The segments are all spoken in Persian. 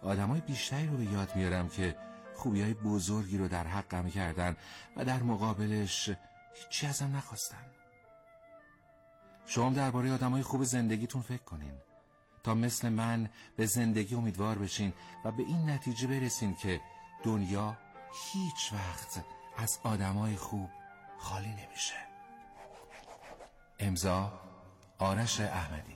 آدمای بیشتری رو به یاد میارم که خوبیای بزرگی رو در حقم کردن و در مقابلش هیچی ازم نخواستن. شما درباره آدمای خوب زندگیتون فکر کنین تا مثل من به زندگی امیدوار بشین و به این نتیجه برسین که دنیا هیچ وقت از آدمای خوب خالی نمیشه. امضا آرش احمدی.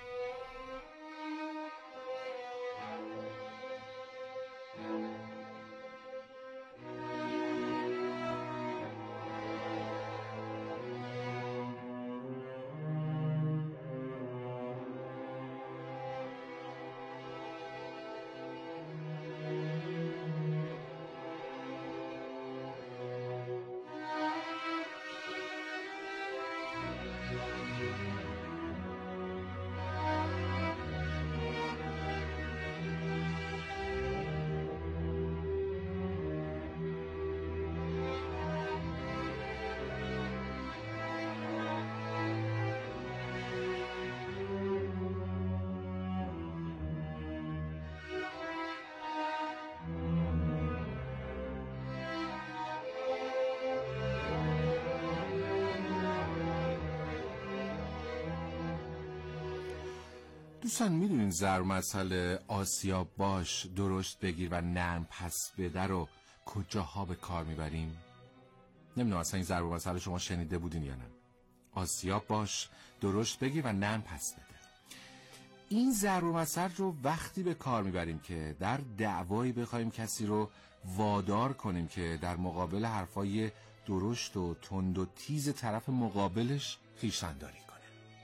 دوستان میدونین ضرب مسئله آسیا باش درشت بگیر و نرم پس بده رو کجاها به کار میبریم؟ نمیدونم اصلا این ضرب مسئله شما شنیده بودین یا نه. آسیا باش درشت بگیر و نرم پس بده. این ضرب مسئله رو وقتی به کار میبریم که در دعوایی بخوایم کسی رو وادار کنیم که در مقابل حرفای درشت و تند و تیز طرف مقابلش خویشتن‌داری کنه.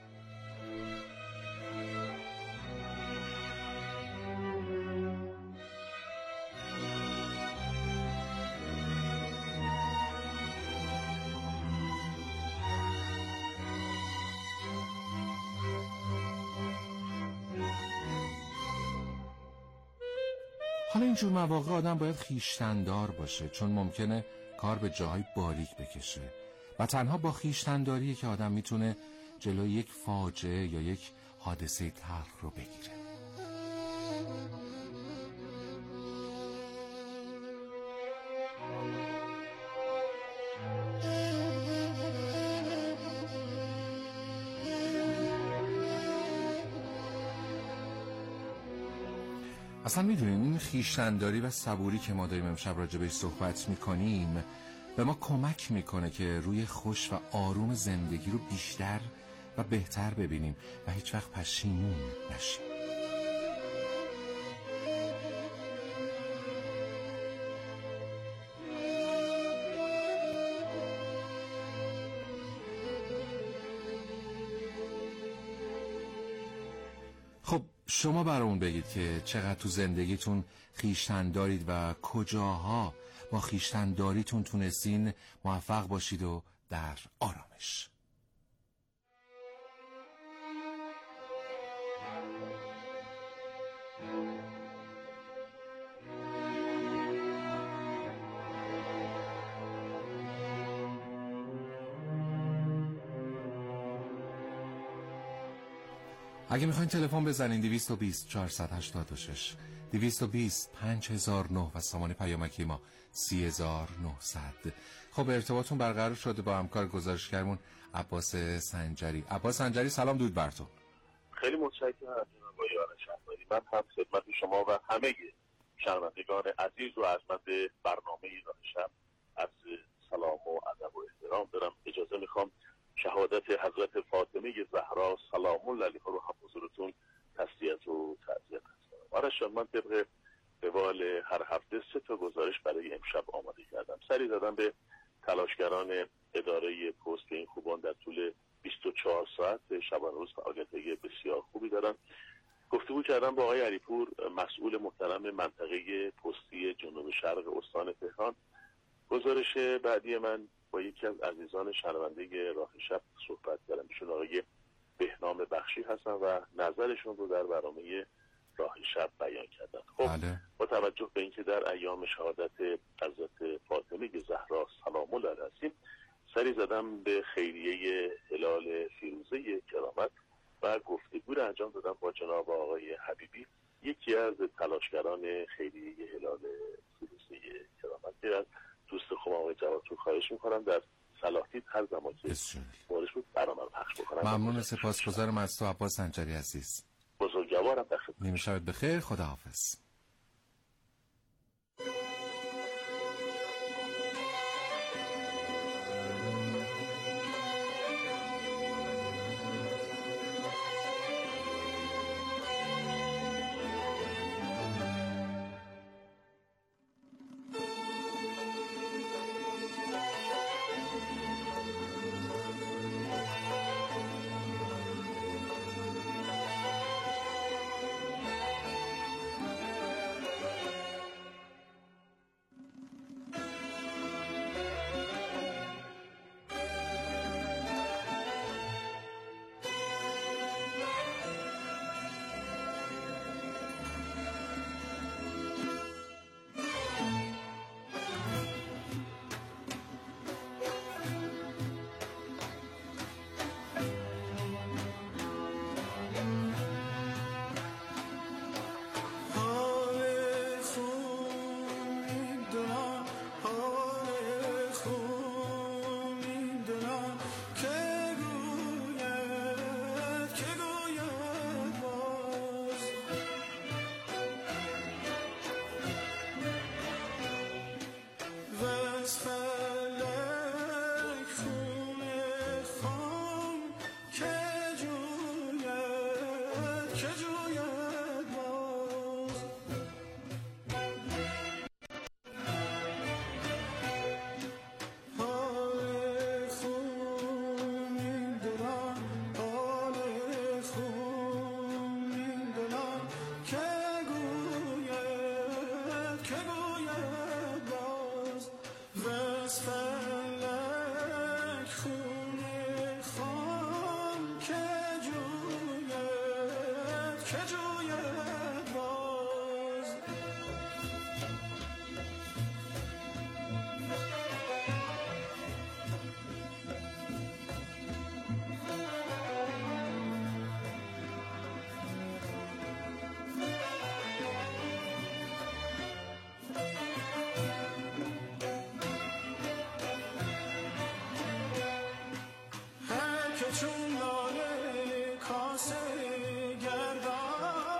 حالا اینجور مواقع آدم باید خویشتن‌دار باشه، چون ممکنه کار به جاهای باریک بکشه و تنها با خویشتن‌داریه که آدم میتونه جلوی یک فاجعه یا یک حادثه تلخ رو بگیره. اصلا میدونین این خویشتن‌داری و صبوری که ما داریم امشب راجع بهش صحبت میکنیم به ما کمک میکنه که روی خوش و آروم زندگی رو بیشتر و بهتر ببینیم و هیچ وقت پشیمون نشیم. خب شما برامون بگید که چقدر تو زندگیتون خویشتن دارید و کجاها با خویشتن داریتون تونستین موفق باشید و در آرامش. اگه میخواین تلفن بزنین 220 486 220 5009 و سامان پیامکی ما 3900. خب ارتباطتون برقرار شده با همکار گزارشگرمون عباس سنجری. عباس سنجری سلام، درود بر تو. خیلی متشکرم جناب آقای آرش احمدی. من هم خدمت شما و همه شنوندگان عزیز و ارجمند برنامه راه شب از سلام و ادب و احترام دارم. اجازه میخوام شهادت حضرت فاطمه زهرا سلام الله علیها رو هم حضورتون تسلیت و تعزیت کنم. آرش جان، من طبق روال هر هفته 3 تا گزارش برای امشب آماده کردم. سری زدم به تلاشگران اداره پست که این خوبان در طول 24 ساعت شبانه روز فعالیت بسیار خوبی دارن. گفتگو کردم با آقای علیپور، مسئول محترم منطقه پستی جنوب شرق استان تهران. گزارش بعدی من با یکی از عزیزان شنونده راه شب صحبت کردم. ایشون آقای بهنام بخشی هستن و نظرشون رو در برنامه راه شب بیان کردن. خب با توجه به اینکه در ایام شهادت حضرت فاطمه زهرا سلام الله علیها هستیم، سری زدم به خیریه هلال فیروزه کرامت و گفتگو رو انجام دادم با جناب آقای حبیبی، یکی از تلاشگران خیریه هلال فیروزه کرامت از دوست خوبم آقای جوادپور خواهش میکنم در صلاح دید هر زمان که بارش بود برنامه رو پخش بکنم. ممنون، سپاسگزارم از تو عباس سنجری عزیز. بزرگوارم در خدمت. نیمه شبت بخیر، خداحافظ. چون لاله کاسه گردان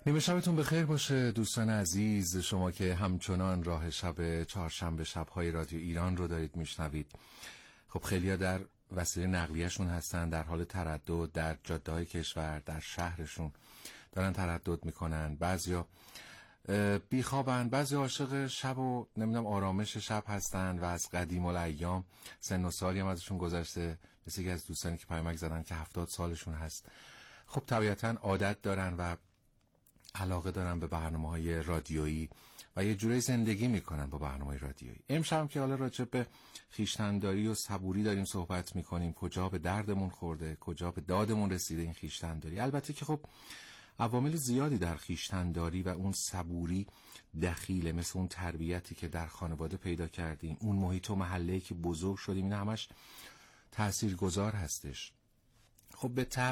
نیمه شبتون بخیر باشه دوستان عزیز، شما که همچنان راه شب چهارشنبه شب‌های رادیو ایران رو دارید میشنوید. خب خیلی‌ها در وسیله نقلیه‌شون هستن، در حال تردد در جاده‌های کشور، در شهرشون دارن تردد میکنن. بعضیا بیخوابن، بعضی عاشق شب و نمیدونم آرامش شب هستن و از قدیم الایام سن و سالی هم ازشون گذشته. مثل یکی از دوستانی که پیامک زدن که 70 سالشون هست. خب طبیعتاً عادت دارن و علاقه دارن به برنامه‌های رادیویی و یه جوری زندگی میکنن با برنامه‌های رادیویی. امشب که حالا راجع به خویشتن‌داری و صبوری داریم صحبت میکنیم، کجا به دردمون خورده، کجا به دادمون رسیده این خویشتن‌داری. البته که خب عوامل زیادی در خویشتن‌داری و اون صبوری دخیله، مثل اون تربیتی که در خانواده پیدا کردیم، اون محیط و محله‌ای که بزرگ شدیم، این همش تاثیرگذار هستش. خب به طب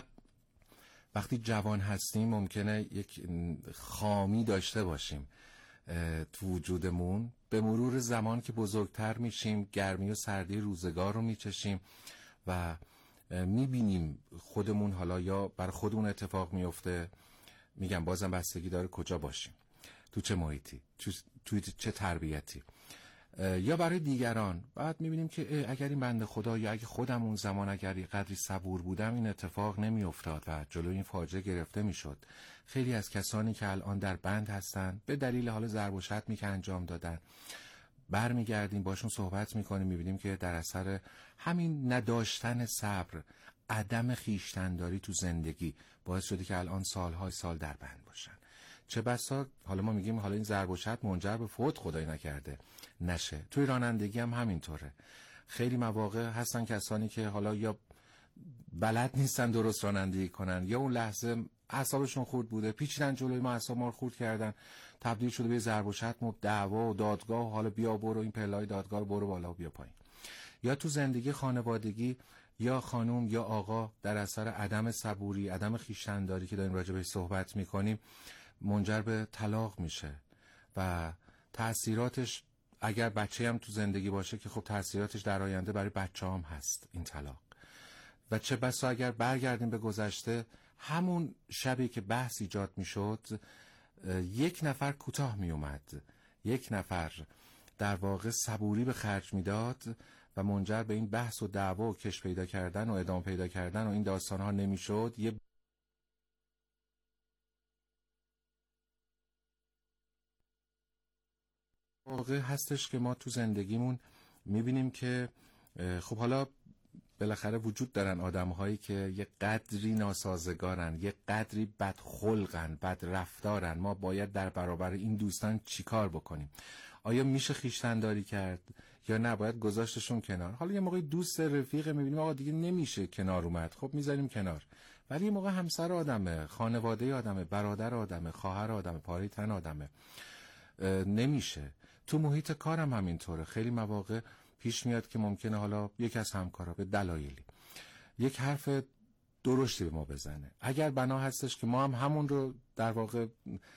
وقتی جوان هستیم ممکنه یک خامی داشته باشیم تو وجودمون. به مرور زمان که بزرگتر میشیم، گرمی و سردی روزگار رو میچشیم و میبینیم خودمون حالا یا بر خودمون اتفاق میفته. میگم بازم بستگی داره کجا باشیم، تو چه محیطی، تو چه تربیتی، یا برای دیگران. بعد میبینیم که اگر این بنده خدا یا اگه خودم اون زمان اگر قدری صبور بودم این اتفاق نمیافتاد و جلوی این فاجعه گرفته میشد. خیلی از کسانی که الان در بند هستن به دلیل حال ضرب و شتمی که انجام دادن، برمیگردیم باشون صحبت میکنیم، میبینیم که در اثر همین نداشتن صبر، عدم خویشتن‌داری تو زندگی باعث شده که الان سالهای سال در بند باشن. چه بسا حالا ما میگیم حالا این ضرب و شتم منجر به فوت خدای نکرده نشه. توی رانندگی هم همینطوره. خیلی مواقع هستن کسانی که حالا یا بلد نیستن درست رانندگی کنن، یا اون لحظه اعصابشون خورد بوده، پیچیدن جلوی ما، اعصاب ما رو خورد کردن، تبدیل شده به ضرب و شتم و دعوا و دادگاه و حالا بیا برو این پله‌های دادگاه رو برو بالا و بیا پایین. یا تو زندگی خانوادگی، یا خانم یا آقا در اثر عدم صبوری، عدم خویشتن‌داری که داریم راجع بهش صحبت میکنیم منجر به طلاق میشه و تأثیراتش اگر بچه هم تو زندگی باشه که خب تأثیراتش در آینده برای بچه هم هست این طلاق. و چه بسا اگر برگردیم به گذشته، همون شبی که بحث ایجاد میشد یک نفر کوتاه میومد، یک نفر در واقع صبوری به خرج میداد و منجر به این بحث و دعوا و کش پیدا کردن و ادامه پیدا کردن و این داستان ها نمیشد. یه واقع هستش که ما تو زندگیمون میبینیم که خب حالا بالاخره وجود دارن آدم‌هایی که یه قدری ناسازگارن، یه قدری بدخلقن، بد رفتارن. ما باید در برابر این دوستان چیکار بکنیم؟ آیا میشه خویشتن‌داری کرد یا نه باید گذاشتشون کنار؟ حالا یه موقع دوست رفیق میبینیم آقا دیگه نمیشه کنار اومد، خب میذاریم کنار. ولی یه موقع همسر آدمه، خانواده آدمه، برادر آدمه، خواهر آدمه، پاره تن آدمه، نمیشه. تو محیط کارم همینطوره. خیلی مواقع پیش میاد که ممکنه حالا یک از همکارا به دلایلی یک حرف درشتی به ما بزنه. اگر بنا هستش که ما هم همون رو در واقع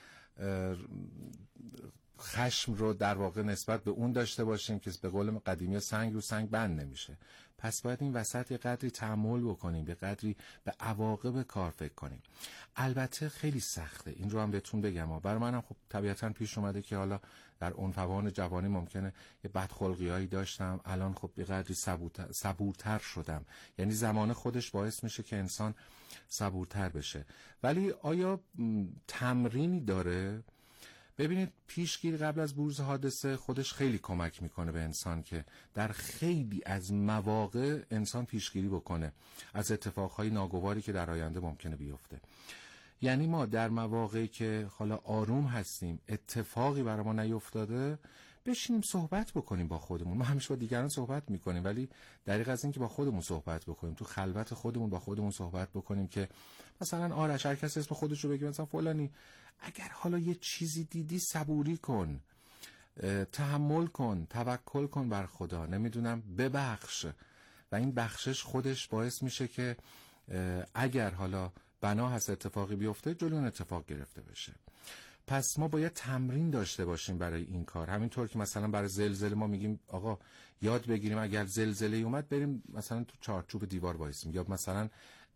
خشم رو در واقع نسبت به اون داشته باشیم که به قول قدیمی سنگ رو سنگ بند نمیشه، پس باید این وسط یه قدری تأمل بکنیم، یه قدری به عواقب کار فکر کنیم. البته خیلی سخته، این رو هم بهتون بگم. برای منم خب طبیعتاً پیش اومده که حالا در عنفوان جوانی ممکنه یه بدخلقیایی داشتم، الان خب یه قدری صبورتر شدم. یعنی زمان خودش باعث میشه که انسان صبورتر بشه. ولی آیا تمرینی داره؟ ببینید پیشگیری قبل از بروز حادثه خودش خیلی کمک میکنه به انسان که در خیلی از مواقع انسان پیشگیری بکنه از اتفاقهای ناگواری که در آینده ممکنه بیفته. یعنی ما در مواقعی که حالا آروم هستیم، اتفاقی برای ما نیفتاده، بشینیم صحبت بکنیم با خودمون. ما همیشه با دیگران صحبت میکنیم، ولی دریغ از این که با خودمون صحبت بکنیم، تو خلوت خودمون با خودمون صحبت بکنیم که مثلا آرش، هر کسی اسم خودش رو بگه، مثلا فلانی اگر حالا یه چیزی دیدی صبوری کن، تحمل کن، توکل کن بر خدا، نمیدونم ببخش. و این بخشش خودش باعث میشه که اگر حالا بنا هست اتفاقی بیفته، جلوی اون اتفاق گرفته بشه. پس ما باید تمرین داشته باشیم برای این کار. همینطور که مثلا برای زلزله ما میگیم آقا یاد بگیریم اگر زلزله اومد بریم مثلا تو چارچوب دیوار وایسیم، یا مثلا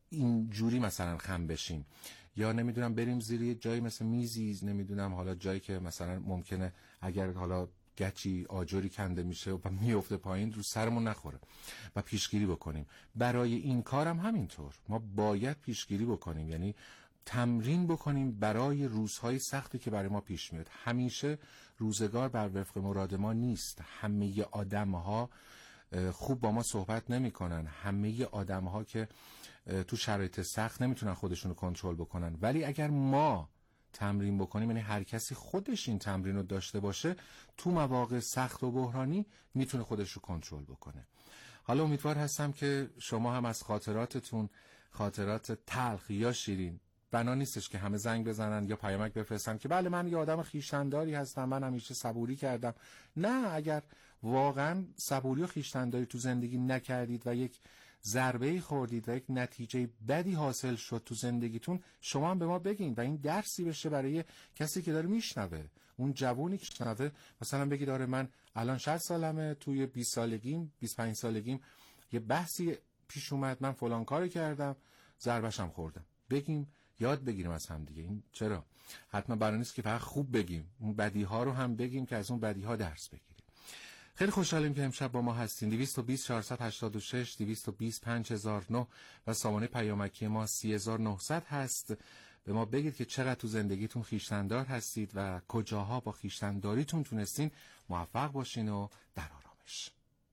اینجوری مثلا خم بشیم، یا نمیدونم بریم زیر یه جایی مثل میزی، نمیدونم حالا جایی که مثلا ممکنه اگر حالا گچی آجری کنده میشه و میفته پایین رو سرمون نخوره و پیشگیری بکنیم. برای این کارم همینطور ما باید پیشگیری بکنیم، یعنی تمرین بکنیم برای روزهای سختی که برای ما پیش میاد. همیشه روزگار بر وفق مراد ما نیست، همه آدم‌ها خوب با ما صحبت نمی‌کنن، همه آدم‌ها که تو شرایط سخت نمیتونن خودشونو کنترل بکنن، ولی اگر ما تمرین بکنیم، یعنی هر کسی خودش این تمرین رو داشته باشه، تو مواقع سخت و بحرانی میتونه خودش رو کنترل بکنه. حالا امیدوار هستم که شما هم از خاطراتتون، خاطرات تلخ یا شیرین، بنا نیستش که همه زنگ بزنن یا پیامک بفرستن که بله من یه آدم خویشتنداری هستم، من همیشه صبوری کردم. نه، اگر واقعا صبوری و خویشتنداری تو زندگی نکردید و یک ضربه‌ای خوردید و یک نتیجه بدی حاصل شد تو زندگیتون، شما هم به ما بگین و این درسی بشه برای کسی که داره میشنوه، اون جوونی که میشنوه. مثلا بگید آره من الان 60 سالمه، توی 20 سالگیم 25 سالگیم یه بحثی پیش اومد، من فلان کارو کردم، ضربه‌شم خوردم. بگیم، یاد بگیریم از هم دیگه. این چرا حتما برای نیست که فقط خوب بگیم، اون بدی‌ها رو هم بگیم که از اون بدی‌ها درس بگیریم. خیلی خوشحالیم که امشب با ما هستین. 220 486 220 5009 و سامانه پیامکی ما 3900 هست. به ما بگید که چقدر تو زندگیتون خویشتندار هستید و کجاها با خویشتنداریتون تونستین موفق باشین و در آرامش.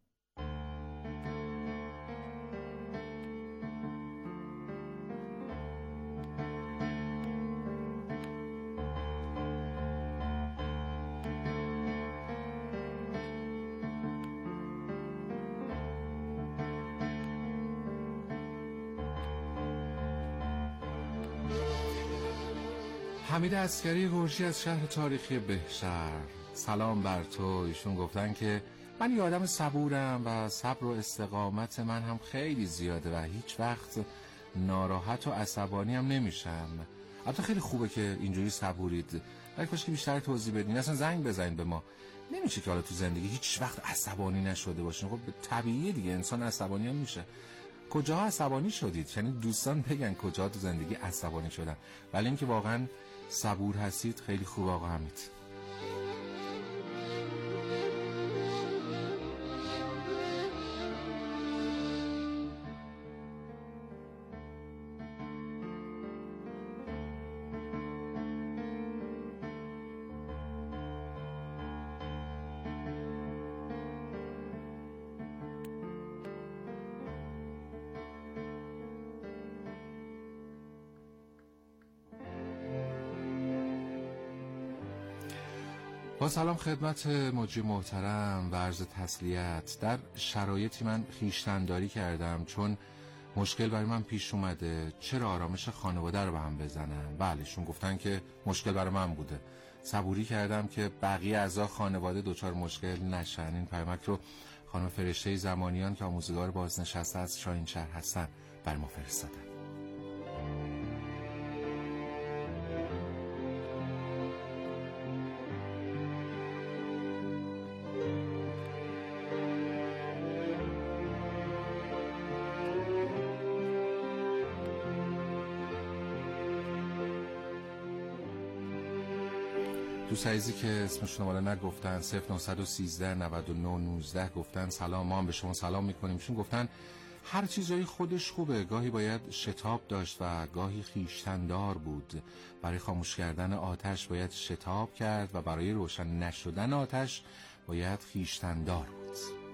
حمید عسکری گرشی از شهر تاریخی بهشهر، سلام بر تو. ایشون گفتن که من یه آدم صبورم و صبر و استقامت من هم خیلی زیاده و هیچ وقت ناراحت و عصبانی هم نمیشم. البته خیلی خوبه که اینجوری صبورید، ولی کاش که بیشتر توضیح بدین. اصلا زنگ بزنید به ما. نمیشه که حالا تو زندگی هیچ وقت عصبانی نشده باشین. خب طبیعیه دیگه، انسان عصبانی هم میشه. کجاها عصبانی شدید؟ یعنی دوستان بگن کجا تو زندگی عصبانی شدن. ولی اینکه واقعا صبور هستید خیلی خوب آقا حمید. با سلام خدمت مجری محترم و عرض تسلیت. در شرایطی من خویشتنداری کردم چون مشکل برای من پیش اومده. چرا آرامش خانواده رو به هم بزنن؟ بله، شون گفتن که مشکل برای من بوده. صبوری کردم که بقیه اعضا خانواده دوچار مشکل نشن. این پیامک رو خانم فرشته زمانیان که آموزگار بازنشسته از شاهینشهر هستن بر ما فرستادن. دوست عزیزی که اسمشون رو نگفتن 0913 99 19 گفتن سلام، ما هم به شما سلام میکنیم. چون گفتن هر چیزایی خودش خوبه، گاهی باید شتاب داشت و گاهی خویشتندار بود. برای خاموش کردن آتش باید شتاب کرد و برای روشن نشدن آتش باید خویشتندار بود.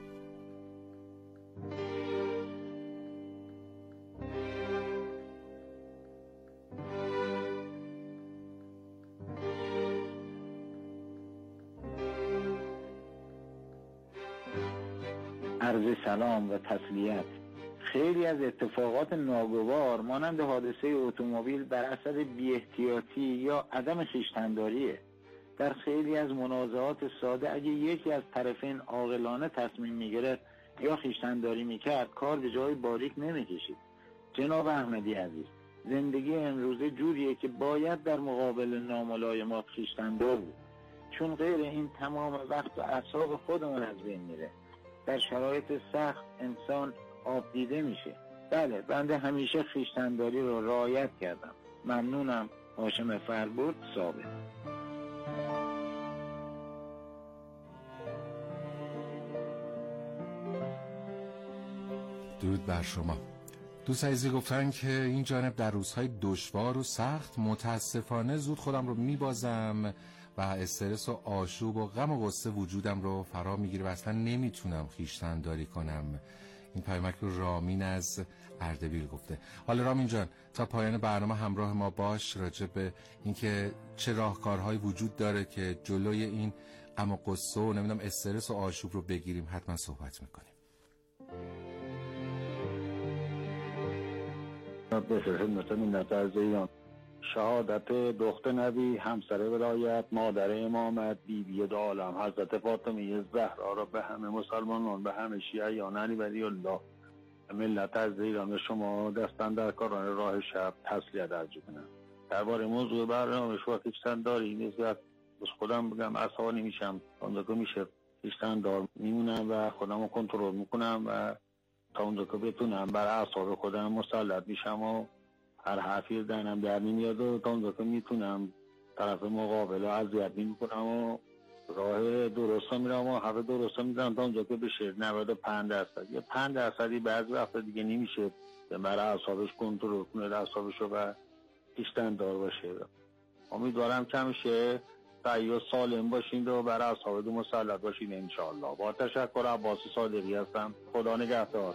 عرض سلام و تسلیت. خیلی از اتفاقات ناگوار مانند حادثه اتومبیل بر اثر بی‌احتیاطی یا عدم خویشتنداریه. در خیلی از منازعات ساده اگه یکی از طرفین عاقلانه تصمیم میگرفت یا خویشتنداری میکرد، کار به جای باریک نمیکشید. جناب احمدی عزیز، زندگی امروزه جوریه که باید در مقابل ناملایمات خویشتندار بود، چون غیر این تمام وقت و اعصاب خودمون از بین میره. در شرایط سخت انسان آب دیده میشه. بله، بنده همیشه خویشتن‌داری رو رعایت کردم. ممنونم. هاشم فربود، ثابت. درود بر شما. دوست عزیزی گفتن که این جانب در روزهای دشوار و سخت متاسفانه زود خودم رو میبازم و استرس و آشوب و غم و غصه وجودم رو فرا میگیره و اصلا نمیتونم خویشتن‌داری کنم. این پیامک رو رامین از اردبیل گفته. حالا رامین جان، تا پایان برنامه همراه ما باش. راجع به اینکه چه راهکارهایی وجود داره که جلوی این غم و غصه و نمیدونم استرس و آشوب رو بگیریم حتما صحبت میکنیم. به خدمت ملت عزیز ایران، شهادت دختر نبی، همسر ولایت، مادر امامت، بیبی دو عالم حضرت فاطمه زهرا را به همه مسلمانان، به همه شیعیان علی ولی الله، ملت عزیز ایران و شما دستن در کاران راه شب تسلیت عرض کنم. درباره موضوع برنامه شما خویشتن‌داری نیست، بس خودم بگم عصبانی میشم، اونجا که میشه خویشتن‌دار میمونم و خودم رو کنترل میکنم و تا اونجا که بتونم بر اعصاب خودم مسلط میشم و هر حرفی دهنم در نمیاد و تا اونجا که میتونم طرف مقابل رو اذیت نمیکنم و راه درست میرم و حرف درست میزنم تا اونجا که بشه 95%. یا 5% بعضی وقتا دیگه نمیشه بر اعصابش کنترل کنه، اعصابش رو و خویشتن‌دار باشه. امیدوارم که همیشه سعی و سالم باشین و بر اعصاب مسلط باشین انشاءالله. با تشکر، عباس صادقی هستم. خدا نگهدار.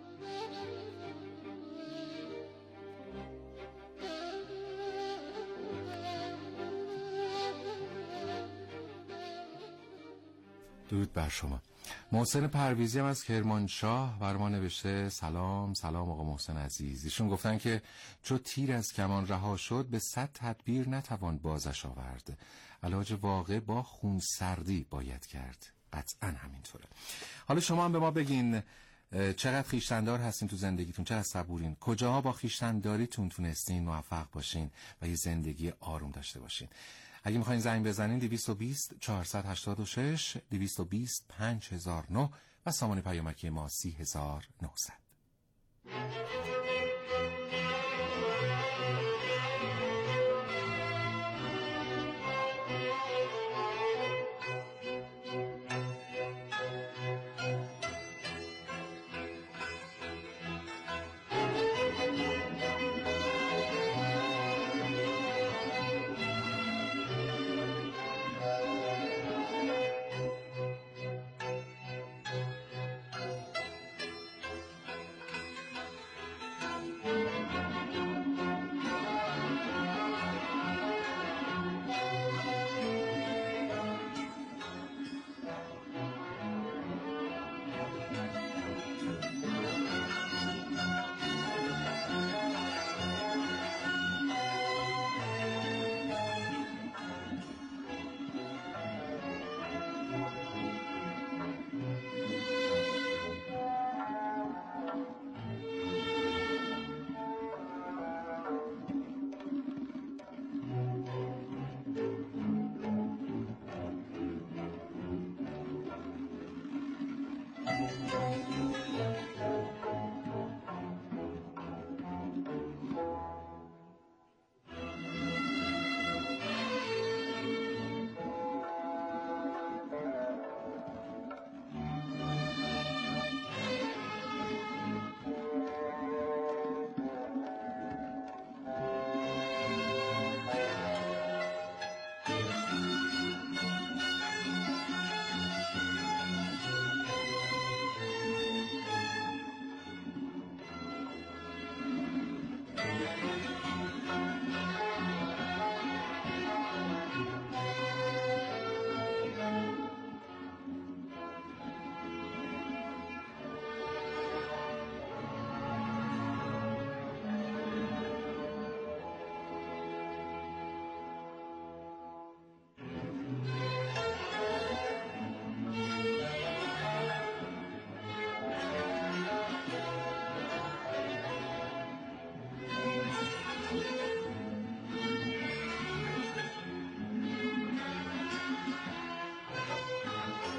درود بر شما. محسن پرویزی هم از کرمانشاه بر ما نوشته سلام آقا محسن عزیز. ایشون گفتن که چو تیر از کمان رها شد به 100 تدبیر نتوان بازش آورد. علاج واقع با خون سردی باید کرد. قطعا همینطوره. حالا شما هم به ما بگین چقدر خویشتن‌دار هستین تو زندگیتون، چقدر صبورین، کجاها با خویشتن‌داریتون تونستین موفق باشین و یه زندگی آروم داشته باشین. اگه میخواین زنگ بزنین 220 486 220 5009 و سامان پیامکی ما 30900.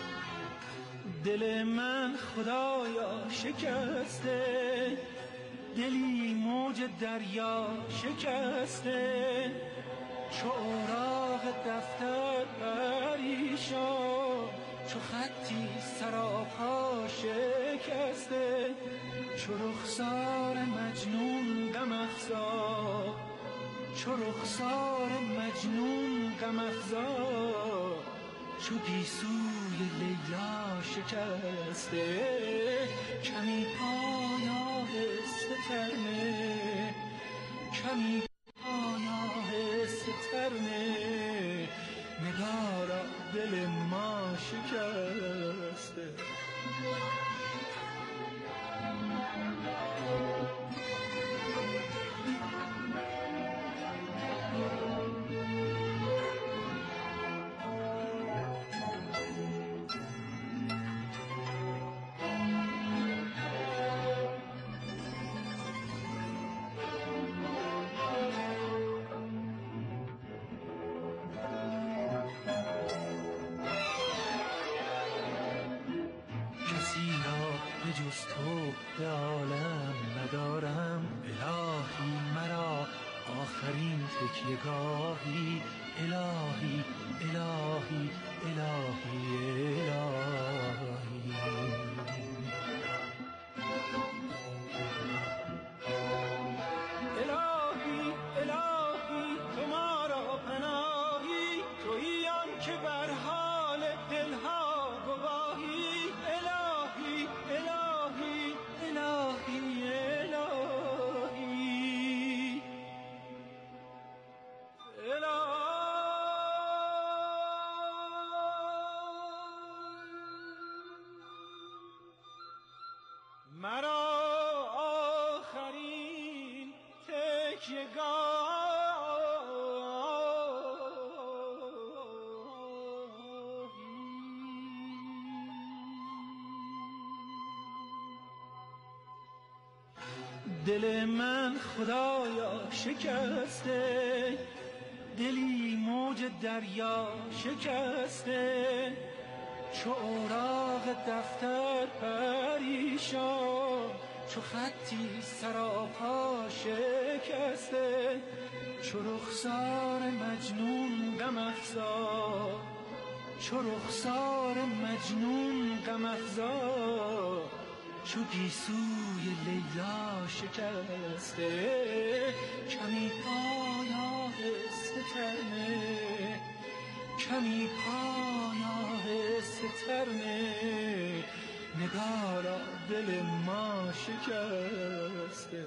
دل من خدایا شکسته، دلی موج دریا شکسته، چو اوراق دفتر پریشان، چو خطی سراپا شکسته، چو رخسار مجنون غم افزا، چو رخسار مجنون غم افزا، چو گیسوی لیلا شکسته، کمی پای آهسته ترنه، کمی پای آهسته ترنه، نگارا دل ما شکسته. جز تو به عالم ندارم، الهی مرا آخرین تکیه‌گاهی، الهی الهی الهی الهی. الهی الهی تو ما را پناهی، تویی آن که بر حال دلها گواهی، الهی الهی الهی الهی. مرا آخرین تکیه‌گاهی، دل من خدایا شکسته، دلی موج دریا شکسته، چو اوراق دفتر پریشان، چو خطی سراپا شکسته، چو رخسار مجنون غم افزا، چو رخسار مجنون غم افزا، چو گیسوی لیلا شکسته، کمی پای آهسته ترنه، کمی پای آهسته ترنه، نگارا دل ما شکسته.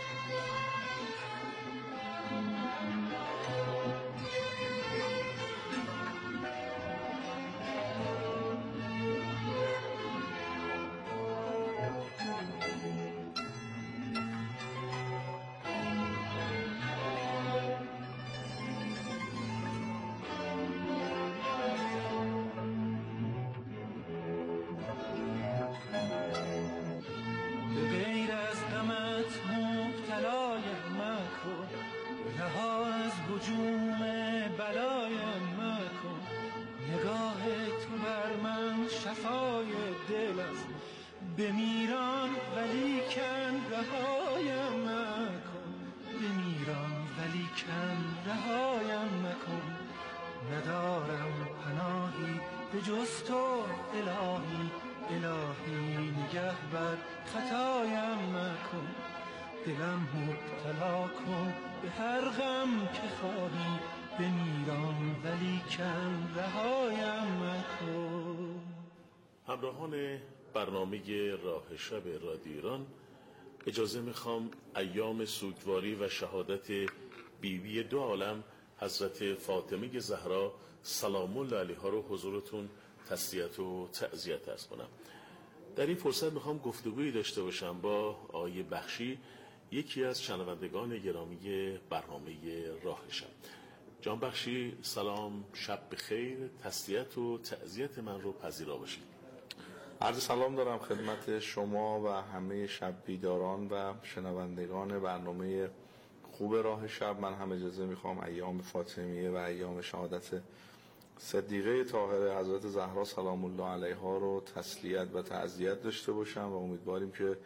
رها از هجوم بلایم مکن، نگاه تو بر من شفای دل است، بمیرم ولیکن رهایم مکن، بمیرم ولیکن رهایم مکن، ندارم پناهی به جز تو الهی الهی، نگهبر خطایم مکن، دلم مبتلا کن به هر غم که خواهی، بمیرم ولیکن رهایم مکن. همراهان برنامه راه شب رادیو ایران، اجازه میخوام ایام سوگواری و شهادت بیبی دو عالم حضرت فاطمه زهرا سلام الله علیها رو حضورتون تسلیت و تعزیت عرض کنم. در این فرصت میخوام گفتگویی داشته باشم با آقای بخشی، یکی از شنوندگان گرامی برنامه راه شب. جان بخشی سلام، شب بخیر، تسلیت و تعزیت من رو پذیرا باشید. عرض سلام دارم خدمت شما و همه شب بیداران و شنوندگان برنامه خوب راه شب. من هم اجازه میخوام ایام فاطمیه و ایام شهادت صدیقه طاهره حضرت زهرا سلام الله علیها رو تسلیت و تعزیت داشته باشم و امیدواریم که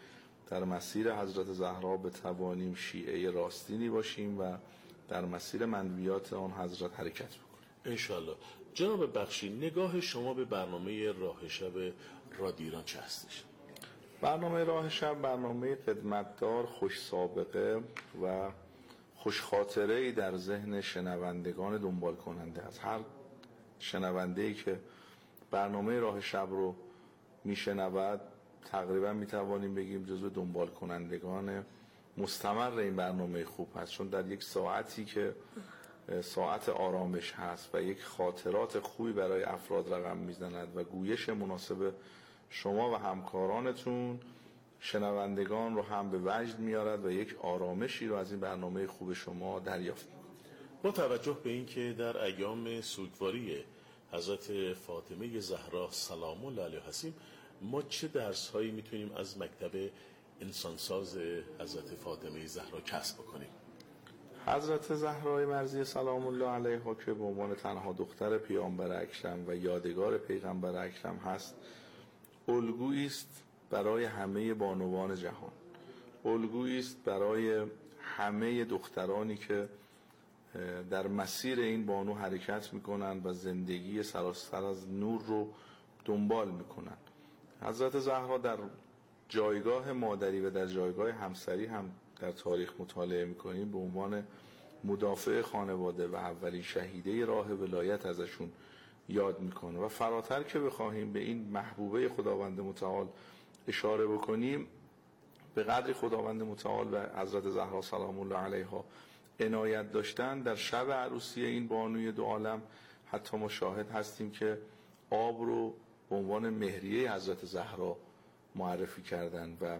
در مسیر حضرت زهرا بتوانیم شیعه راستینی باشیم و در مسیر منویات آن حضرت حرکت بکنیم انشالله. جناب بخشی، نگاه شما به برنامه راه شب رادیو ایران چه هستش؟ برنامه راه شب برنامه خدمتدار، خوش سابقه و خوش خاطره‌ای در ذهن شنوندگان دنبال کننده است. هر شنونده‌ای که برنامه راه شب رو میشنود تقریبا میتوانیم بگیم جزو دنبال کنندگان مستمر این برنامه خوب هست، چون در یک ساعتی که ساعت آرامش هست و یک خاطرات خوبی برای افراد رقم میزند و گویش مناسب شما و همکارانتون شنوندگان رو هم به وجد میارد و یک آرامشی رو از این برنامه خوب شما دریافت می‌کنید. با توجه به اینکه در ایام سوگواری حضرت فاطمه زهرا سلام الله علیها هستیم، ما چه درس‌هایی میتونیم از مکتب انسانساز حضرت فاطمه زهرا کسب بکنیم؟ حضرت زهرای مرضیه سلام الله علیها که به عنوان تنها دختر پیامبر اکرم و یادگار پیغمبر اکرم هست، الگویی است برای همه بانوان جهان، الگویی است برای همه دخترانی که در مسیر این بانو حرکت میکنن و زندگی سراسر از نور رو دنبال میکنن. حضرت زهرا در جایگاه مادری و در جایگاه همسری هم در تاریخ مطالعه میکنیم به عنوان مدافع خانواده و اولین شهیده راه ولایت ازشون یاد میکنه و فراتر که بخواهیم به این محبوبه خداوند متعال اشاره بکنیم، به قدر خداوند متعال و حضرت زهرا سلام الله علیها عنایت داشتن در شب عروسی این بانوی دو عالم، حتی ما شاهد هستیم که آب رو به عنوان مهریه حضرت زهرا معرفی کردن و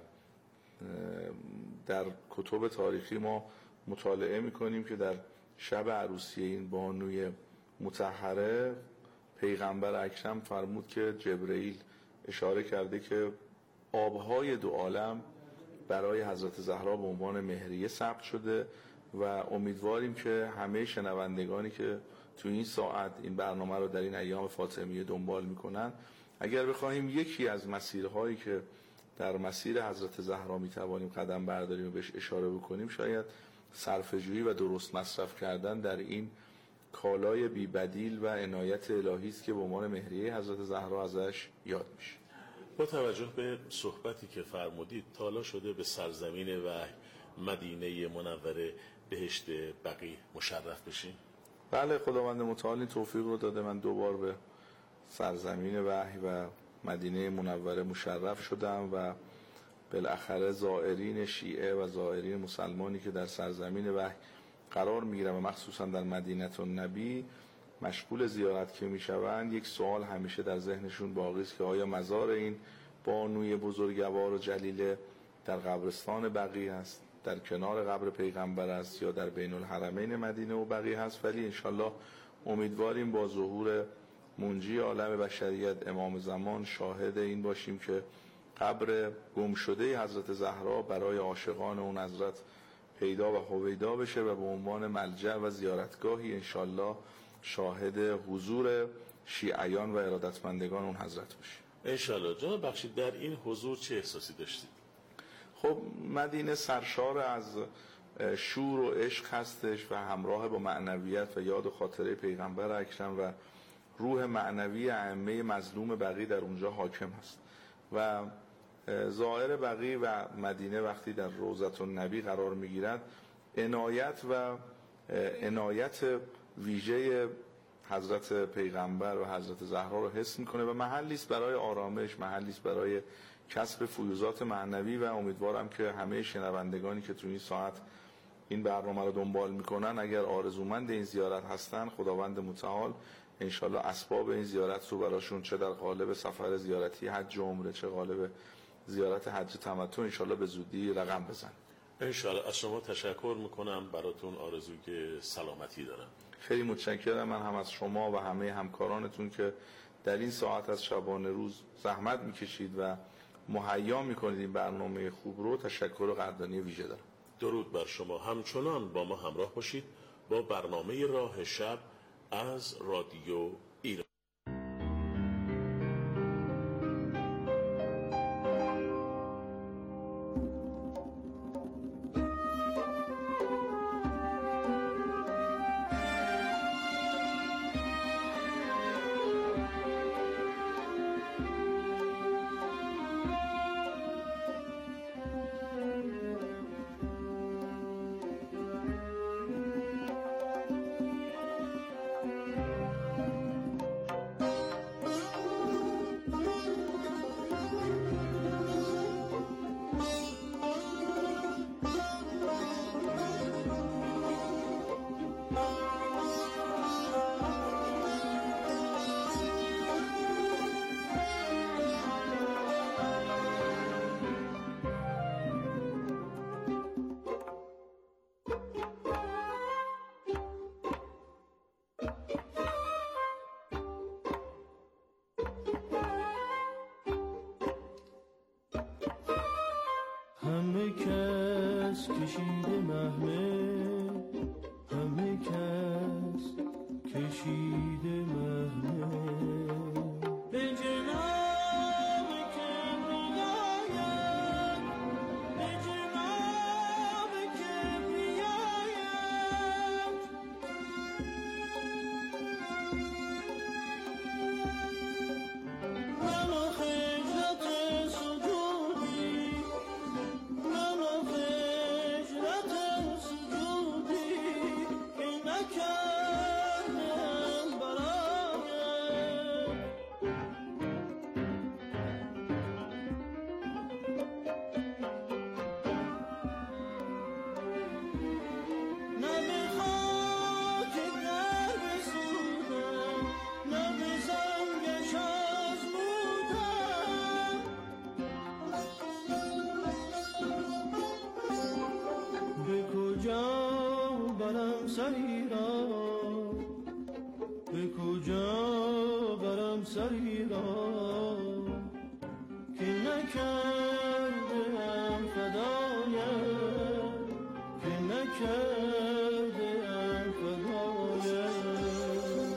در کتب تاریخی ما مطالعه میکنیم که در شب عروسی این بانوی مطهره پیغمبر اکرم فرمود که جبرئیل اشاره کرده که آبهای دو عالم برای حضرت زهرا به عنوان مهریه ثبت شده و امیدواریم که همه شنوندگانی که تو این ساعت این برنامه رو در این ایام فاطمیه دنبال میکنن، اگر بخواهیم یکی از مسیرهایی که در مسیر حضرت زهرا میتوانیم قدم برداریم و بهش اشاره بکنیم، شاید صرفه‌جویی و درست مصرف کردن در این کالای بی بدیل و عنایت الهی است که به عنوان مهریه حضرت زهرا ازش یاد میشه. با توجه به صحبتی که فرمودید، تا حالا شده به سرزمین وحی مدینه منوره بهشت بقیع مشرف بشین؟ بله، خداوند متعال این توفیق رو داده. من 2 بار به سرزمین وحی و مدینه منوره مشرف شدم و بالاخره زائرین شیعه و زائرین مسلمانی که در سرزمین وحی قرار میگیرن و مخصوصا در مدینه النبی مشغول زیارت که میشوند، یک سوال همیشه در ذهنشون باقی است که آیا مزار این بانوی بزرگوار و جلیله در قبرستان بقیع است، در کنار قبر پیغمبر است، یا در بین الحرمین مدینه و بقیع است؟ ولی انشالله امیدواریم با ظهور منجی عالم بشریت امام زمان شاهد این باشیم که قبر گمشده حضرت زهرا برای عاشقان اون حضرت پیدا و هویدا بشه و به عنوان ملجأ و زیارتگاهی انشالله شاهد حضور شیعیان و ارادتمندگان اون حضرت باشه انشالله. جناب بخشی، در این حضور چه احساسی داشتید؟ خب مدینه سرشار از شور و عشق هستش و همراه با معنویت و یاد و خاطره پیغمبر اکرم و روح معنوی ائمه مظلوم بقیع در اونجا حاکم هست و زائر بقیع و مدینه وقتی در روضة النبی قرار میگیرد عنایت ویژه حضرت پیغمبر و حضرت زهرا رو حس میکنه و محلی است برای آرامش، محلی است برای کسب فیوضات معنوی و امیدوارم که همه شنوندگانی که تو این ساعت این برنامه رو دنبال میکنن اگر آرزومند این زیارت هستن، خداوند متعال انشالله اسباب این زیارت رو براشون چه در قالب سفر زیارتی حج و عمره، چه قالب زیارت حج تمتع انشالله به زودی رقم بزن. انشالله. از شما تشکر میکنم، براتون آرزوی سلامتی دارم. خیلی متشکرم. من هم از شما و همه همکارانتون که در این ساعت از شبانه روز زحمت میکشید و مهیا میکنید این برنامه خوب رو، تشکر و قدردانی ویژه دارم. درود بر شما. همچنان با ما همراه باشید با برنامه راه شب از رادیو ایران. کشیده محمل، همه کس کشیده محمل. به جناب کبریایت، به جناب کبریایت، من و خجلت سجودی، من و خجلت سجودی که نکردم برایت. نه به خاک در بسودم، نه به سنگش آزمودم. به کجا برم سری را، به کجا برم سری را که نکردم فدایت، که نکردم فدایت.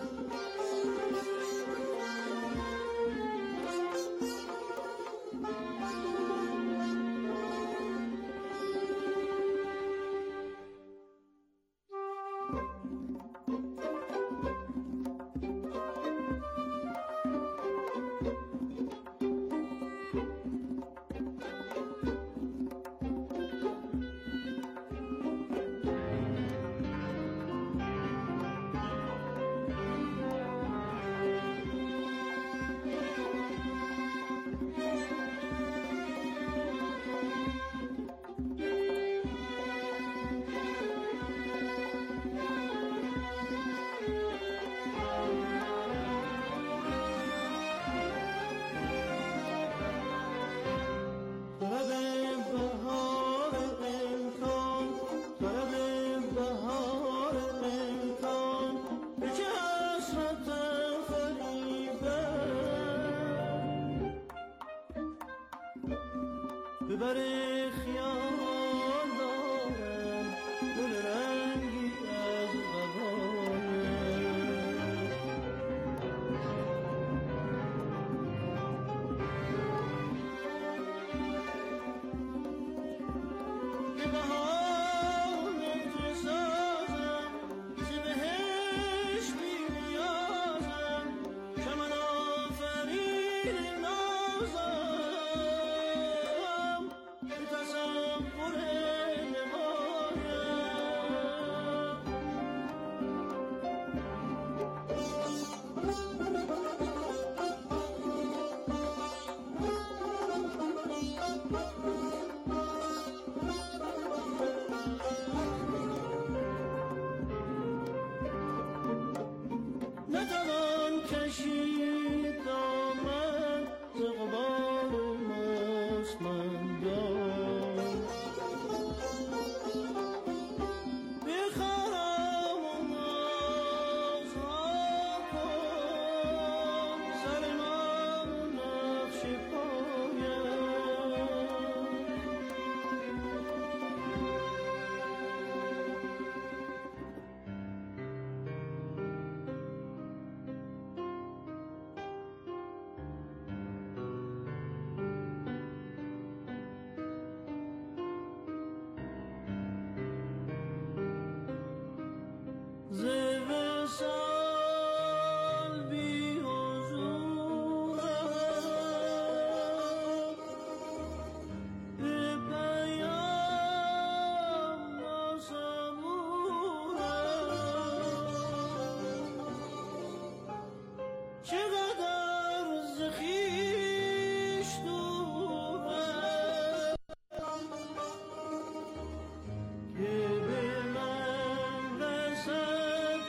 طلب بهار امکان، طلب بهار امکان، به چه حسرتم فریبم. به بر خیال دارم گل رنگی از قبایت. به بهار اعتزازم، ز بهشت بی‌نیازم، چمن آفرین نازم، به تصور نتوان کشید دامن ز غبار مستمندان. بخرام و نازها کن سر من و نقش پایم. ز وصال بی حضورم، به پیام ناصبورم. چقدر ز خویش دورم که به من رسد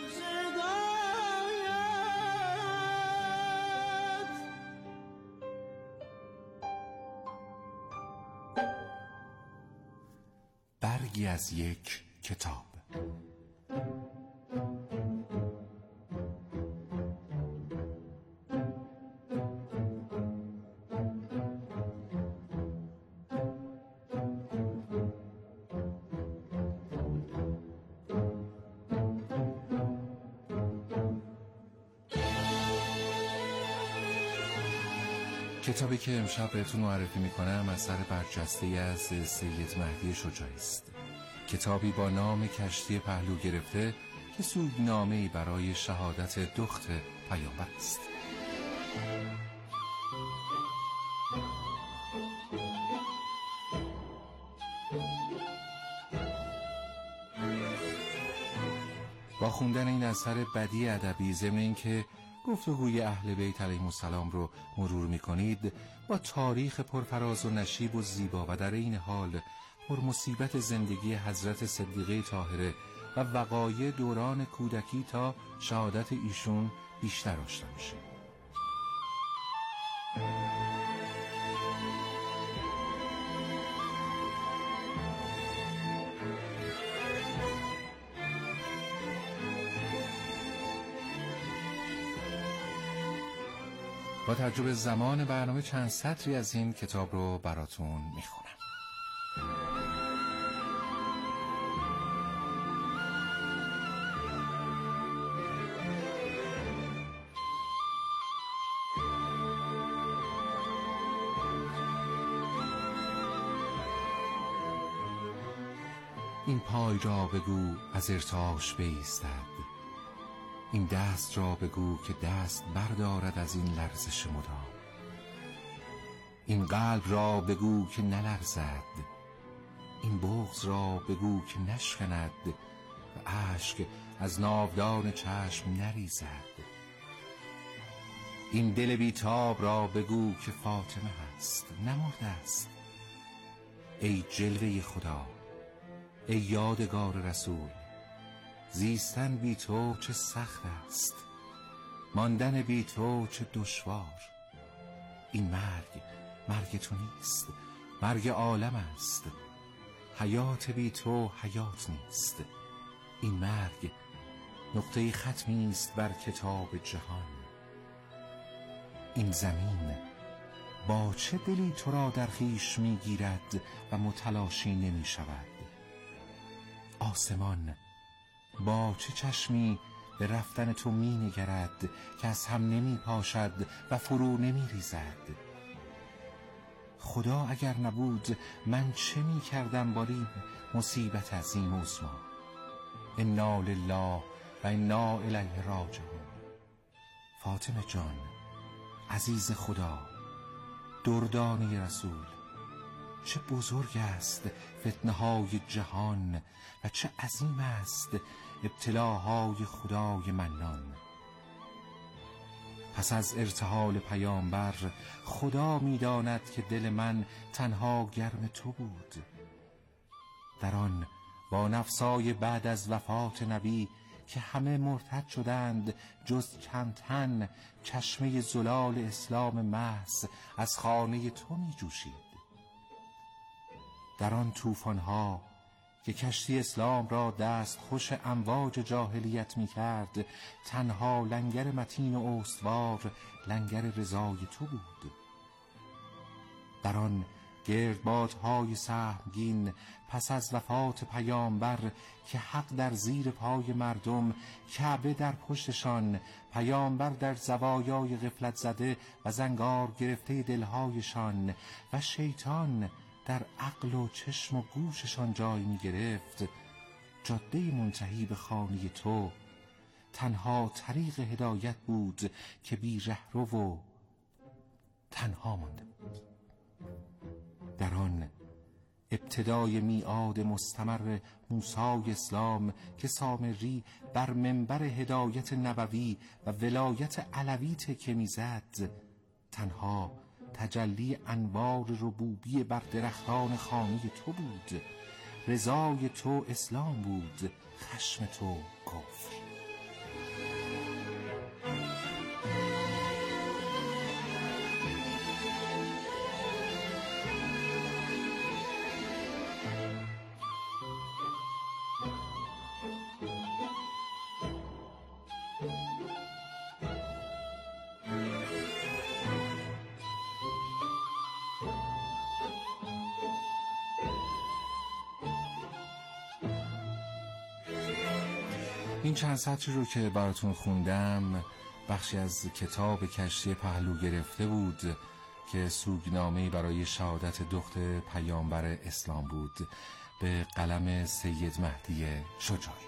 صدایت. برگی از یک کتاب. کتابی که امشب بهتون معرفی میکنم اثر برجسته از سید مهدی شجاعی است. کتابی با نام کشتی پهلو گرفته که سوگنامه‌ای برای شهادت دخت پیامبر است. با خوندن این اثر بدیع ادبی، ضمن اینکه گفتگوی اهل بیت علیهم السلام رو مرور می‌کنید، با تاریخ پرفراز و نشیب و زیبا و در این حال پرمصیبت زندگی حضرت صدیقه طاهره و وقایع دوران کودکی تا شهادت ایشون بیشتر آشنا میشه. با تجربه زمان برنامه چند سطری از این کتاب رو براتون میخونم. این پای را بگو از ارتعاش بایستد، این دست را بگو که دست بردارد از این لرزش مدام، این قلب را بگو که نلرزد، این بغض را بگو که نشکند و اشک از ناودان چشم نریزد، این دل بیتاب را بگو که فاطمه هست نمرده است. ای جلوه خدا، ای یادگار رسول، زیستن بی تو چه سخت است، ماندن بی تو چه دشوار. این مرگ تو نیست، مرگ عالم است، حیات بی تو حیات نیست. این مرگ نقطه ختمی است بر کتاب جهان. این زمین با چه دلی تو را در خویش می گیرد و متلاشی نمی شود. آسمان با چه چشمی به رفتن تو می نگرد که از هم نمی پاشد و فرو نمی ریزد. خدا اگر نبود من چه می کردم با این مصیبت عظیم و عظما؟ انا لله و انا الیه راجعون. فاطمه جان، عزیز خدا، دردانه رسول، چه بزرگ است فتنه های جهان و چه عظیم است ابتلاهای خدای منان. پس از ارتحال پیامبر خدا می‌داند که دل من تنها گرم تو بود. در آن با نفسای بعد از وفات نبی که همه مرتد شدند جز چند تن، چشمه زلال اسلام محض از خانه تو می جوشید. در آن طوفان‌ها که کشتی اسلام را دست خوش امواج جاهلیت می کرد، تنها لنگر متین و استوار لنگر رضای تو بود. در آن گردبادهای سهمگین پس از وفات پیامبر که حق در زیر پای مردم، کعبه در پشتشان، پیامبر در زوایای غفلت زده و زنگار گرفته دلهایشان و شیطان در عقل و چشم و گوششان جای می گرفت، جاده منتهی به خانه تو تنها طریق هدایت بود که بی رهرو و تنها مانده بود. در آن ابتدای میعاد مستمر موسی اسلام که سامری بر منبر هدایت نبوی و ولایت علوی تکیه میزد، تنها تجلی انوار ربوبی بر درختان خانه تو بود. رضای تو اسلام بود، خشم تو کفر. این چند سطری رو که براتون خوندم بخشی از کتاب کشتی پهلو گرفته بود که سوگنامه‌ای برای شهادت دختر پیامبر اسلام بود، به قلم سید مهدی شجاعی.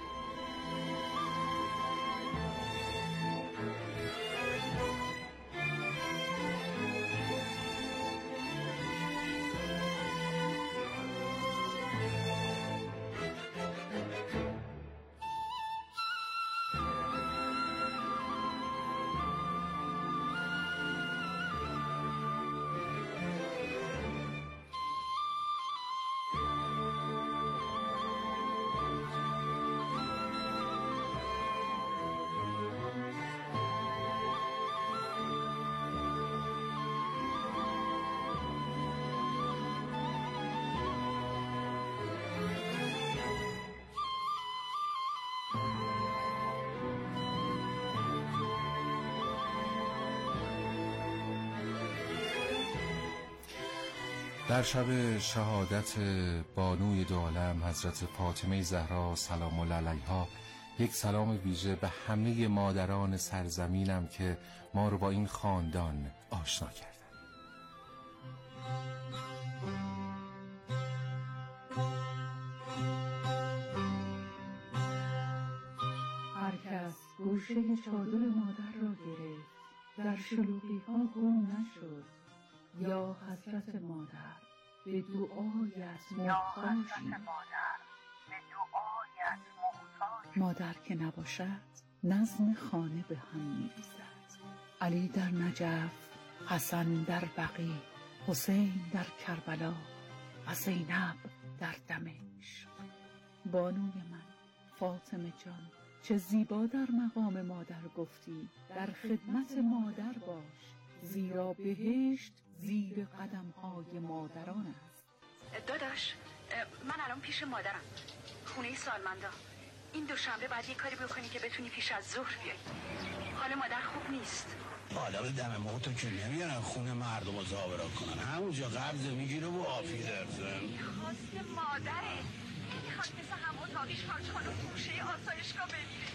در شب شهادت بانوی دو عالم حضرت فاطمه زهرا سلام الله علیها، یک سلام ویژه به همه مادران سرزمینم که ما رو با این خاندان آشنا کردن. هر کس گوشه چادر مادر را گرفت، در شلوغی ها گم نشد. یا حضرت مادر به دعایت محتاجی. مادر که نباشد نظم خانه به هم می‌ریزد. علی در نجف، حسن در بقیع، حسین در کربلا و زینب در دمشق. بانوی من، فاطمه جان، چه زیبا در مقام مادر گفتی. در خدمت مادر باش، زیرا بهشت زیر قدم‌های مادران است. داداش، من الان پیش مادرم، خونه سالمندا. این دوشنبه بعد یه کاری بکنی که بتونی پیش از ظهر بیای. حال مادر خوب نیست. آدم دم موتو که نمیارن خونه مردم رو زابرا کنن، همونجا قبض میگیره و آفی درزن. خواست مادره، میخواد مثل همون تاقیش خارج خانم گوشه آسایشگاه بمیره.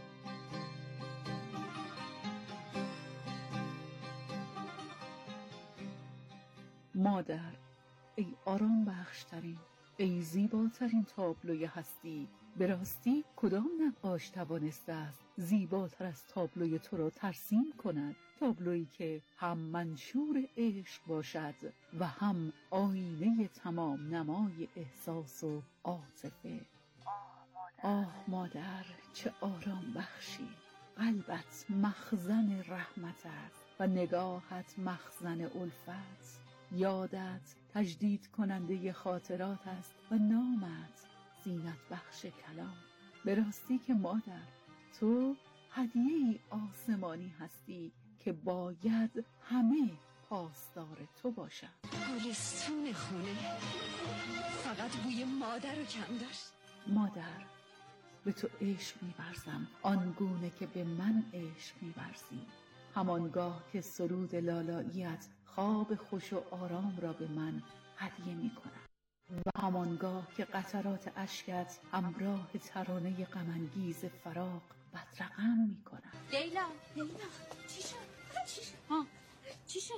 مادر، ای آرام بخشترین، ای زیباترین تابلوی هستی. به راستی کدام نقاش توانسته است زیباتر از تابلوی تو را ترسیم کند؟ تابلویی که هم منشور عشق باشد و هم آینه تمام نمای احساس و عاطفه. آه مادر، چه آرام بخشی. قلبت مخزن رحمت است و نگاهت مخزن الفت. یادت تجدید کننده خاطرات است و نامت زینت بخش کلام. به راستی که مادر، تو هدیه‌ای آسمانی هستی که باید همه پاسدار تو باشند. گلستون خونه فقط بوی مادر رو کم داشت. مادر، به تو عشق می‌ورزم آنگونه که به من عشق می‌ورزی. همانگاه که سرود لالاییت خواب خوش و آرام را به من هدیه می‌کند و همانگاه که قطرات اشکت همراه ترانه غم‌انگیز فراق بدرقم می‌کند. لیلا چی شد؟ چی شد؟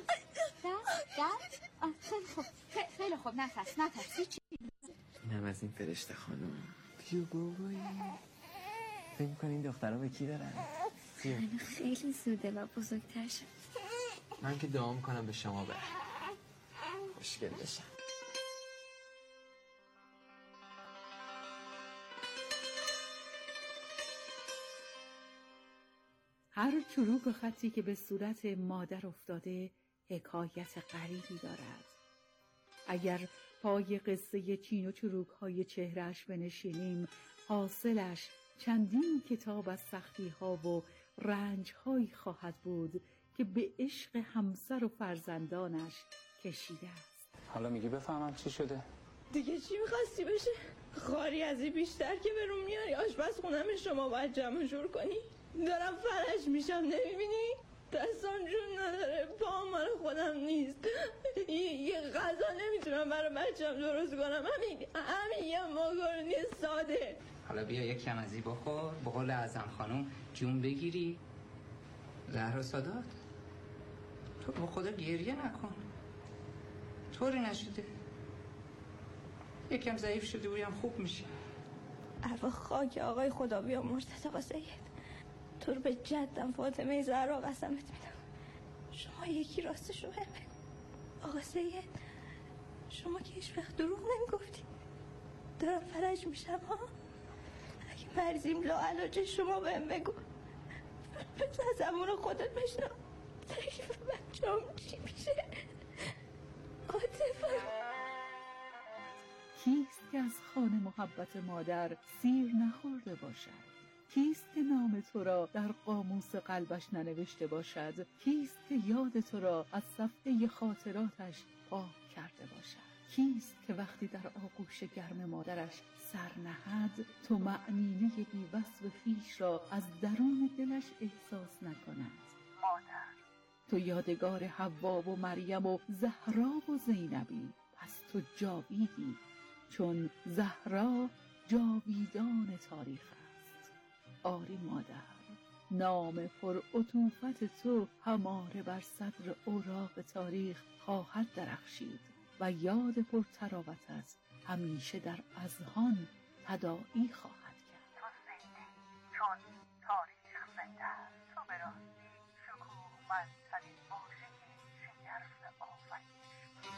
خیلی خوب، خیلی خوب، نفس هیچی. اینم از این فرشته خانم. بیا بابایی، فکر می‌کنی این دخترها به کی دارن؟ خیلی زوده و بزرگتر شد. من که دعا می‌کنم به شما خوشگل بشم. هر چروک و خطی که به صورت مادر افتاده حکایت غریبی دارد. اگر پای قصه چین و چروک‌های چهرهش بنشینیم، حاصلش چندین کتاب از سختی‌ها و رنج‌هایی خواهد بود که به عشق همسر و فرزندانش کشیده است. حالا میگی بفهمم چی شده؟ دیگه چی می‌خواستی بشه؟ خاری از این بیشتر که به روم میاری. آشپزخونم شما باید جمع جور کنی. دارم فرش میشم، نمیبینی؟ دستان جون نداره، پام مال خودم نیست. یه غذا نمیتونم برای بچم درست کنم. همین یه ماکارونی ساده. حالا بیا یک کم ازی بخور، به قول اعظم خانم جون بگیری. زهرا سادات، تو با خدا گریه نکن، طوری نشده، یکم ضعیف شده بودیم خوب میشه. عفو خاک آقای خدا بیامرزت آقا سید، تو رو به جدم فاطمه زهرا قسمت میدم، شما یکی راستشو بهم بگو. آقا سید شما که هیچ وقت دروغ نمیگفتی، دارم فرج میشم ها. اگه مرزیم لاعلاجه شما بهم بگو، بس از زمان خودت بشنم تکلیف بچه‌ام چی میشه. عاطفه کیست که از خوان محبت مادر سیر نخورده باشد؟ کیست که نام تو را در قاموس قلبش ننوشته باشد؟ کیست که یاد تو را از صفحه خاطراتش پاک کرده باشد؟ کیست که وقتی در آغوش گرم مادرش سر نهد تو معنینه بی وصف خویش را از درون دلش احساس نکند؟ مادر، تو یادگار حوا و مریم و زهرا و زینبی، پس تو جاویدی، چون زهرا جاویدان تاریخ است. آری مادر، نام پر عطوفت تو هماره بر صدر اوراق تاریخ خواهد درخشید و یاد پر تراوتت همیشه در اذهان تداعی خواهد کرد. تو زنده، چون تاریخ زنده است. تو براستی شکوهمندترین واژه شگرف آفرینش.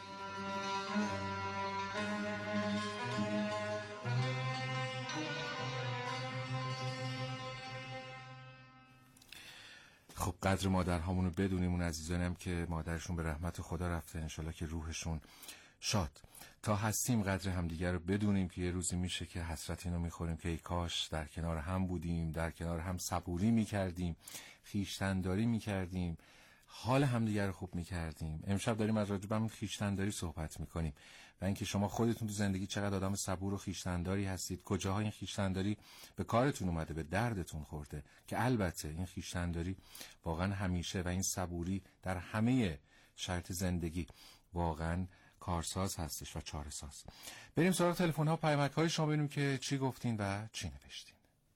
خب قدر مادرهامونو بدونیم، اون عزیزانم که مادرشون به رحمت خدا رفته، انشالله که روحشون شاد. تا هستیم قدر همدیگر رو بدونیم که یه روزی میشه که حسرت اینو میخوریم که ای کاش در کنار هم بودیم، در کنار هم صبوری میکردیم، خویشتن‌داری میکردیم، حال همدیگر رو خوب میکردیم. امشب داریم از راجع به همین خویشتن‌داری صحبت میکنیم و اینکه شما خودتون تو زندگی چقدر آدم صبور و خویشتن‌داری هستید، کجاها این خویشتن‌داری به کارتون اومده، به دردتون خورده، که البته این خویشتن‌داری واقعا همیشه و این صبوری در همه شرط زندگی واقعا کارساز هستش و چاره‌ساز. بریم سراغ تلفن‌ها و پیامک‌های شما ببینیم که چی گفتین و چی نوشتین.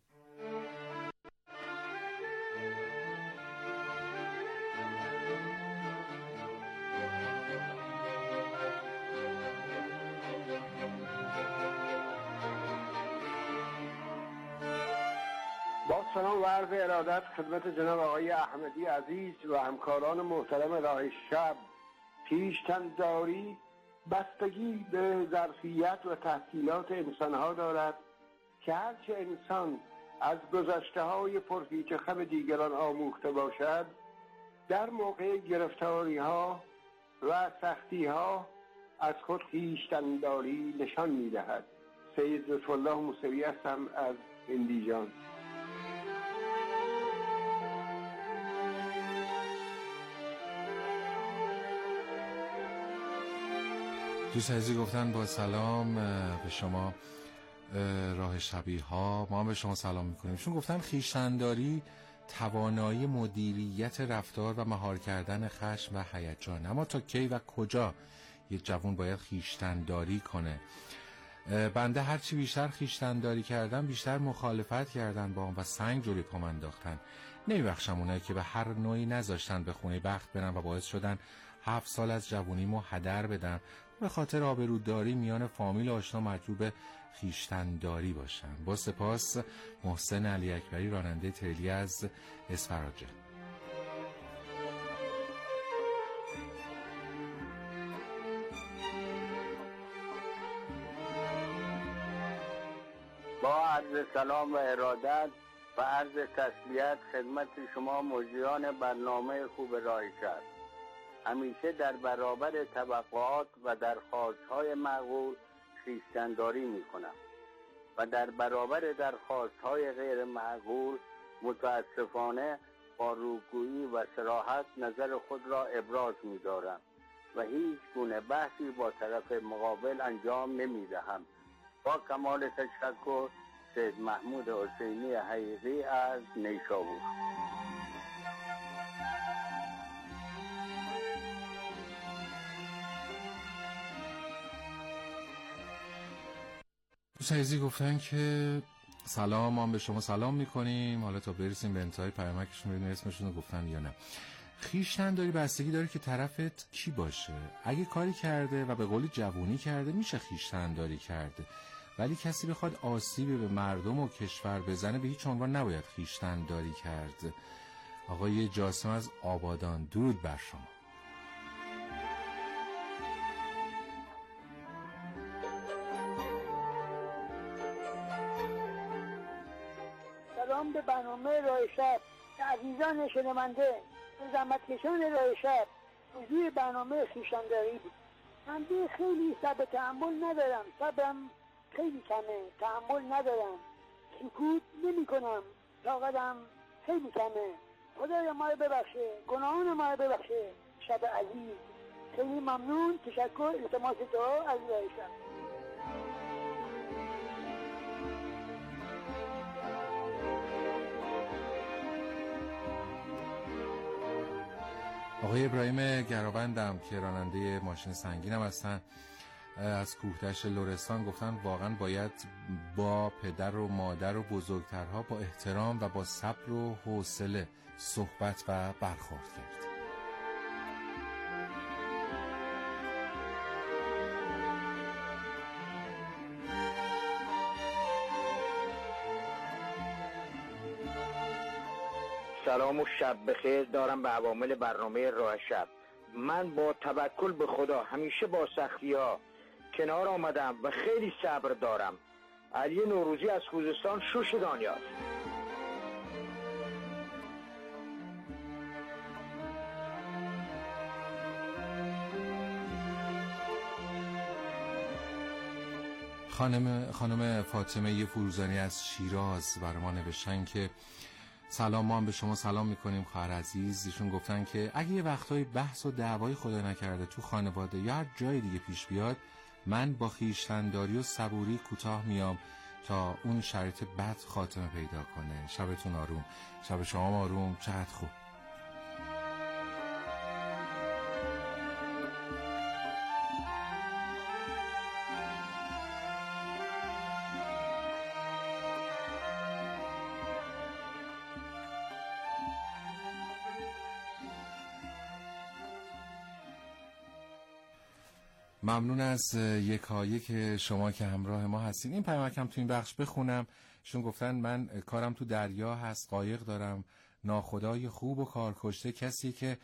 با سلام و عرض ارادت خدمت جناب آقای احمدی عزیز و همکاران محترم راه شب. خویشتن‌داری بستگی به ظرفیت و تحصیلات انسانها دارد که هرچه انسان از گذشته‌های پرپیچ و خم دیگران آموخته باشد، در موقع گرفتاری‌ها و سختی‌ها از خود خویشتن‌داری نشان می‌دهد. سید لطف‌الله موسوی هستم از اندیجان. دوست عزیزی گفتن با سلام به شما راه شبی ها، ما هم به شما سلام میکنیم. چون گفتن خویشتن‌داری توانایی مدیریت رفتار و مهار کردن خشم و هیجان. اما تا کی و کجا یک جوان باید خویشتن‌داری کنه؟ بنده هرچی بیشتر خویشتن‌داری کردن بیشتر مخالفت کردن با هم و سنگ جلوی پام انداختن. نمیبخشم اونایی که به هر نوعی نذاشتن به خونه بخت برن و باعث شدن 7 سال از جوونیمو هدر بدم، به خاطر آبروداری میان فامیل آشنا مجبور به خویشتن‌داری باشن. با سپاس. محسن علی اکبری، راننده تریلی از اسفراجه. با عرض سلام و ارادت و عرض تسلیت خدمت شما مجریان برنامه خوب راه شب. همیشه در برابر توقعات و درخواست‌های معقول خویشتن‌داری می‌کنم و در برابر درخواست‌های غیر معقول متاسفانه با روگویی و صراحت نظر خود را ابراز می‌دارم و هیچ گونه بحثی با طرف مقابل انجام نمی‌دهم. با کمال تشکر، سید محمود حسینی حقیقی از نیشابور. دوست عزیزی گفتن که سلام، ما به شما سلام میکنیم. حالا تا برسیم به انتهای پیامکشون ببینیم اسمشون رو گفتن یا نه. خویشتن‌داری بستگی داره که طرفت کی باشه. اگه کاری کرده و به قولی جوونی کرده میشه خویشتن‌داری کرده، ولی کسی بخواد آسیبی به مردم و کشور بزنه به هیچ عنوان نباید خویشتن‌داری کرد. آقای جاسم از آبادان، درود بر شما. سلام به برنامه راه شب، عزیزان شنونده، زحمتکشان راه شب. موضوع برنامه خویشتن‌داری بود. من خیلی صبر تحمل ندارم، صبرم خیلی کمه، تحمل ندارم، سکوت نمی کنم، طاقتم خیلی کمه. خدای ما رو ببخشه، گناهان ما رو ببخشه. شب عزیز، خیلی ممنون، تشکر، التماس دعا از راه شب. آقای ابراهیم گرابندم که راننده ماشین سنگین هم هستن، از کوهدشت لرستان گفتن واقعا باید با پدر و مادر و بزرگترها با احترام و با صبر و حوصله صحبت و برخورد کرد. سلام و شب بخیر دارم به عوامل برنامه راه شب. من با توکل به خدا همیشه با سختی ها کنار آمدم و خیلی صبر دارم. علی نوروزی از خوزستان، شوش دانیال. خانم فاطمه فروزانی از شیراز بر ما نوشتن که سلام، ما هم به شما سلام میکنیم خواهر عزیز. ایشون گفتن که اگه یه وقتای بحث و دعوای خدا نکرده تو خانواده یا هر جای دیگه پیش بیاد، من با خویشتن‌داری و صبوری کوتاه میام تا اون شرایط بد خاتمه پیدا کنه. شبتون آروم، شب شما آروم. چقدر خوب. ممنون از یکایک شما که همراه ما هستین. این پیامکم تو این بخش بخونم. شون گفتن من کارم تو دریا هست، قایق دارم. ناخدای خوب و کارکشته کسی که